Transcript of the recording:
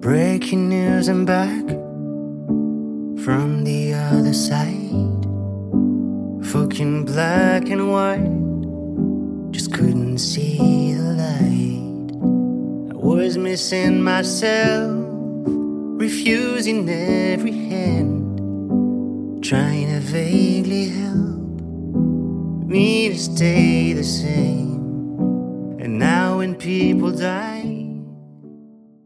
Breaking news, I'm back from the other side. Fucking black and white, just couldn't see the light. I was missing myself, refusing every hand, trying to vaguely help me to stay the same. And now when people die,